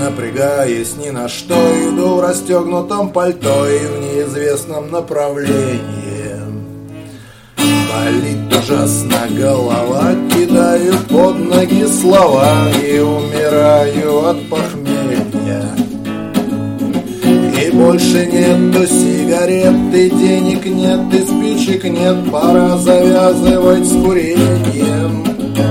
напрягаясь ни на что, иду в расстегнутом пальто и в неизвестном направлении. Болит ужасно голова, кидаю под ноги слова и умираю от похмелья. И больше нету сигарет, и денег нет, и спичек нет, пора завязывать с курением.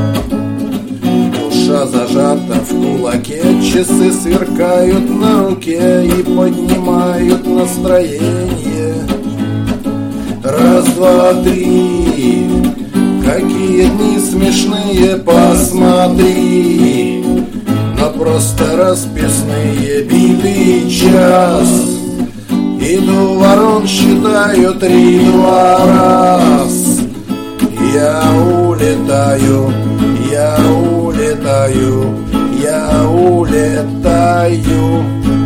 Душа зажата в кулаке, часы сверкают на руке и поднимают настроение. Раз, два, три, какие дни смешные, посмотри. Но просто расписные, битый час. Иду ворон, считаю 3, 2 раз. Я улетаю, я улетаю, я улетаю.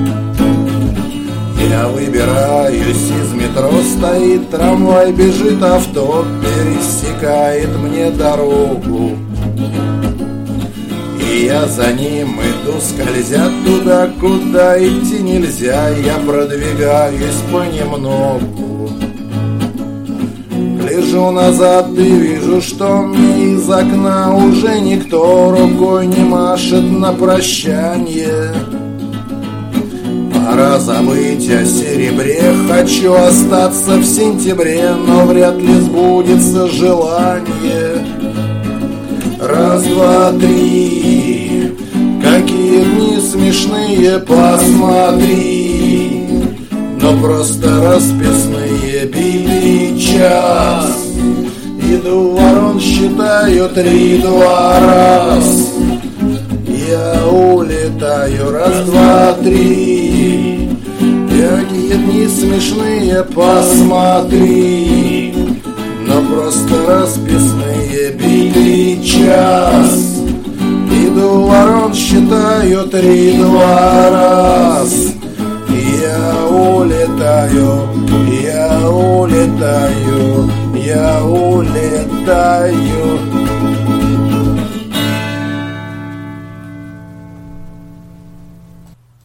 Я выбираюсь из метро, стоит трамвай, бежит авто, пересекает мне дорогу. И я за ним иду, скользя туда, куда идти нельзя. Я продвигаюсь понемногу. Гляжу назад и вижу, что мне из окна уже никто рукой не машет на прощанье. Пора забыть о серебре, хочу остаться в сентябре, но вряд ли сбудется желание. Раз, два, три, какие дни смешные, посмотри. Но просто расписные, битый час. Иду ворон, считаю 3, 2 раз. Я улетаю, раз, два, три. Какие дни смешные, посмотри. Но просто расписные, битый час. Иду ворон, считаю 3, 2 раз. Я улетаю, я улетаю, я улетаю.